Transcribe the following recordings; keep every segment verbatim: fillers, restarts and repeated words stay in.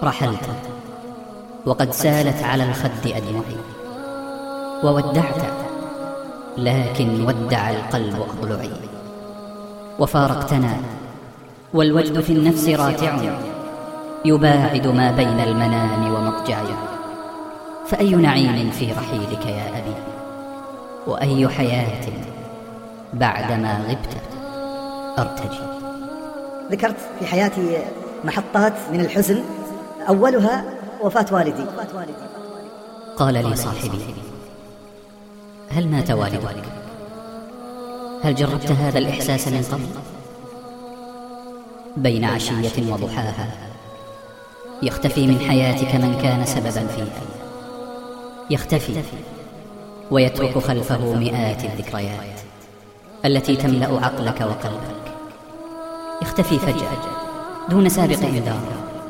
رحلت وقد سالت على الخد أدمعي، وودعت لكن ودع القلب أضلعي، وفارقتنا والوجد في النفس راتع يباعد ما بين المنام ومضجعي. فأي نعيم في رحيلك يا أبي، وأي حياة بعدما غبت أرتجي. ذكرت في حياتي محطات من الحزن، أولها وفاة والدي. قال لي صاحبي: هل مات والدك؟ هل جربت هذا الإحساس من قبل؟ بين عشية وضحاها يختفي من حياتك من كان سببا فيها، يختفي ويترك خلفه مئات الذكريات التي تملأ عقلك وقلبك. يختفي فجأة دون سابق إنذار،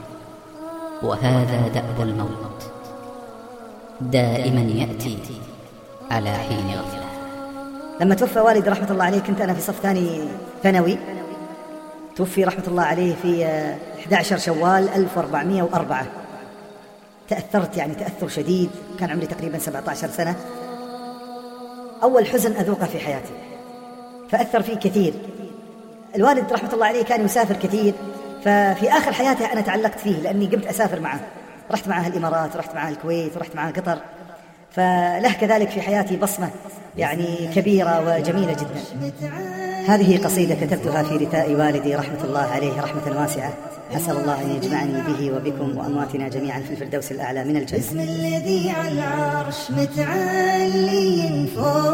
وهذا دأب الموت، دائما يأتي على حين غفلة. لما توفى والدي رحمة الله عليه كنت أنا في صف ثاني ثانوي. توفي رحمة الله عليه في أحد عشر شوال ألف وأربعمائة وأربعة. تأثرت يعني تأثر شديد، كان عمري تقريبا سبعة عشر سنة. أول حزن أذوقه في حياتي، فأثر فيه كثير. الوالد رحمة الله عليه كان يسافر كثير، ففي آخر حياته أنا تعلقت فيه لأني قمت أسافر معه. رحت معه الإمارات، رحت معه الكويت، رحت معه قطر، فله كذلك في حياتي بصمة يعني كبيرة وجميلة جدا. هذه قصيدة كتبتها في رثاء والدي رحمة الله عليه رحمة واسعة، أسأل الله أن يجمعني به وبكم وأمواتنا جميعا في الفردوس الأعلى من الجنة. اسم الذي على العرش متعلي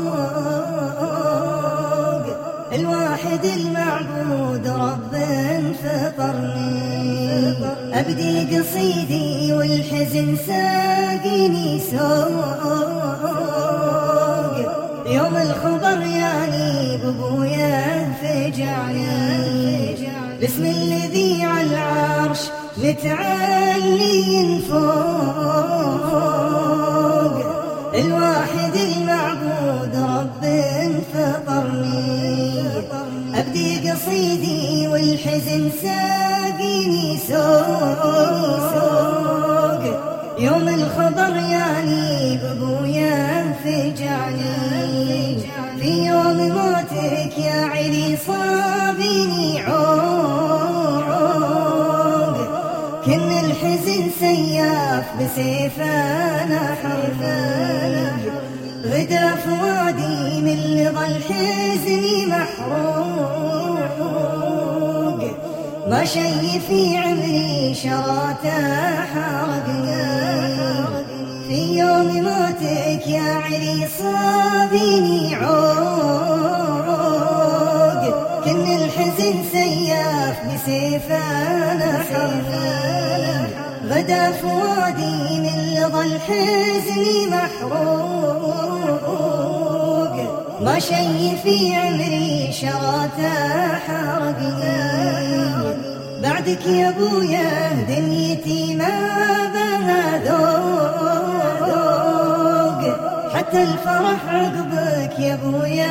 فوق، الواحد المعبود رب فطرني، أبدي قصيدي والحزن ساقيني سوق، يوم الخبر يعني بابويا فجعني، باسم الذي على العرش متعلي فوق، الواحد المعبود رب فطرني، أبدي قصيدي والحزن ساقيني سوق، يوم الخبر يعني بابويا فجعني، في يوم موتك يا علي صابيني عوق، كن الحزن سياف بسيفانا حرفان، غدا فؤادي من لظى الحزن محروق، ما شي في عمري شراته حرقني، في يوم موتك يا علي صابيني عوق، كن الحزن سياف بسيفانا حرفان، غدا فؤادي من لظى الحزن محروق، ما شي في عمري شراته حرقني، بعدك يا ابويا دنيتي ما بها ذوق، حتى الفرح عقبك يا ابويا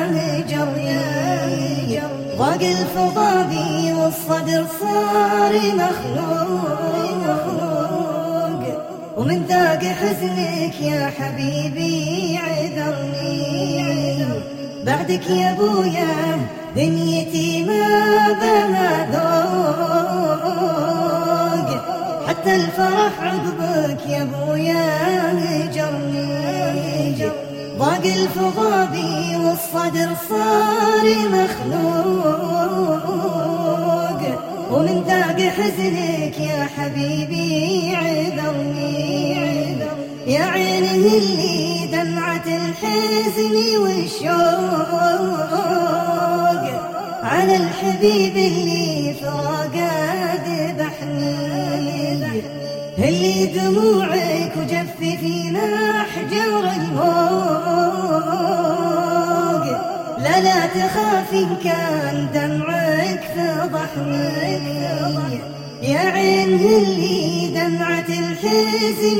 مجري، ضاق الفضابي والصدر صار مخلوق، ومن ذاق حزنك يا حبيبي عذرني، بعدك يا ابويا دنيتي ما بها ذوق، حتى الفرح عقبك يا ابويا هجرني، ضاق الفضابي والصدر صار مخلوق، ومن ذاق حزنك يا حبيبي عذرني، يا عينه اللي دمعة الحزن والشوق، على الحبيب اللي فراقه ذبحني، اللي دموعك وجفي في محجر الموق، لا لا تخافي إن كان دمعك فضحني، يا عين اللي دمعة الحزن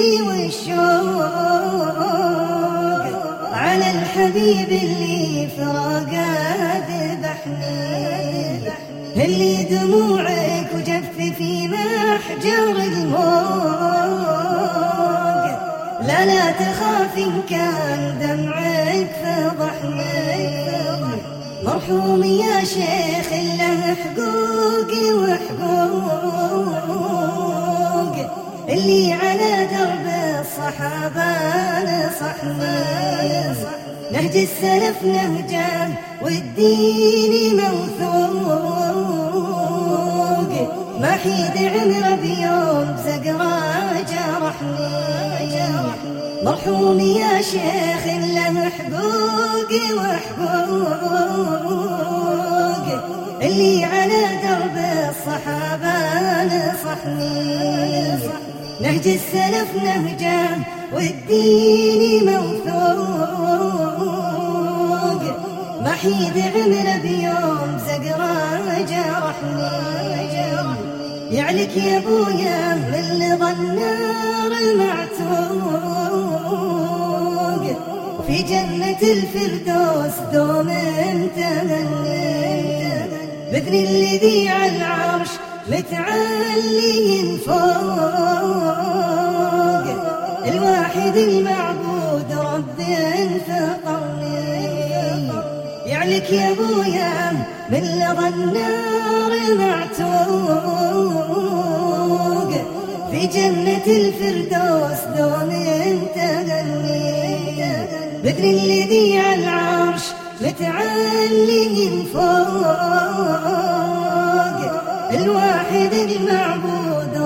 والشوق، على الحبيب اللي فراقه ذبحني، اللي دموعك وجفي في محجر الموج. لا لا تخاف إن كان دمعك فضحني، مرحوم يا شيخ له حقوقي وحقوق اللي على درب الصحابة نصحني. نهج السلف نهجه والدين موثوق، ما حيد عمره بيوم زقرا جرحني. مرحوم يا شيخ له حقوقي وحقوق اللي على درب الصحابة نصحني. نهج السلف نهجه والدين موثوق، ما حيد عمره بيوم زقرا جرحني. يعلك يا ابويا من لظى النار معتوق، وفي جنة الفردوس دوم تمني. بإذن الذي على العرش متعلي فوق، الواحد المعبود رب فقرني. يعلك يا ابويا من لظى النار معتوق، في جنة الفردوس دوم تغني. بإذن الذي على العرش متعلي فوق، الواحد المعبود